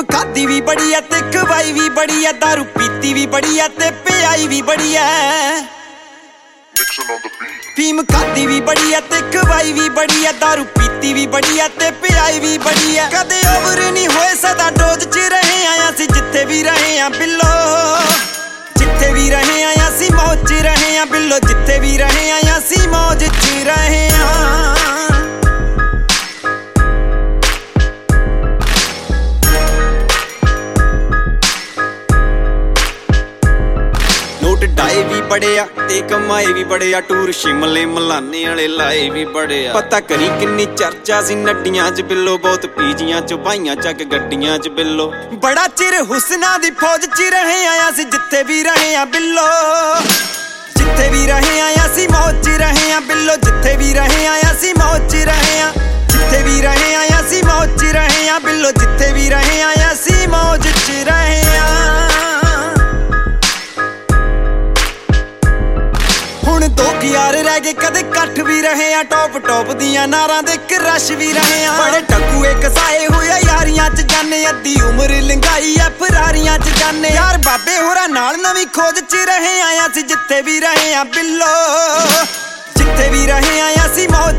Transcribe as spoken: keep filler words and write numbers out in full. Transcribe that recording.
खाधी भी बड़ी है ते खवाई भी बड़ी है, दारू पीती भी बड़ी है ते पियाई भी बड़ी है। फीम खाधी भी बड़ी है ते खवाई भी बड़ी है, दारू पीती भी बड़ी है ते पियाई भी बड़ी है। कदे ओवर नहीं होए सदा डोज च रहे आया सी, जिथे भी रहे आ बिल्लो जिथे भी रहे आया सी मौज च रहे आ बिल्लो, जिथे भी रहे आया सी मौज च रहे आ। नोट डाए भी बड़े आ ते कमाए भी बड़े आ, टूर शिमले मलाने वाले लाए भी बड़े आ। पता करी किन्नी चर्चा सी नड्डियां च बिल्लो, बहुत पीजियां च बाइयां चक गड्डियां च बिल्लो। बड़ा चिर हुसना दी फौज च रहे आया सी, जिथे भी रहे आ बिल्लो जिथे भी रहे आया सी मौज च रहे आ बिल्लो, जिथे भी रहे आया सी मौज च रहे आ, जिथे भी रहे आया सी मौज च रहे आ बिल्लो, जिथे भी रहे आया सी मौज च रहे आ। हुण दो यार रह गए कदे कट्ठ भी रहे आ, टॉप टॉप दियां नारां दे क्रश भी रहे आ। बड़े टक्कूए कसाए हुए यारियां च जाने, अद्धी उम्र लंघाई ऐ फरारियां च जाने। यार बाबे होरां नाल नवीं खोज च रहे आया सी, जिथे भी रहे आ बिल्लो जिथे भी रहे आया सी मौज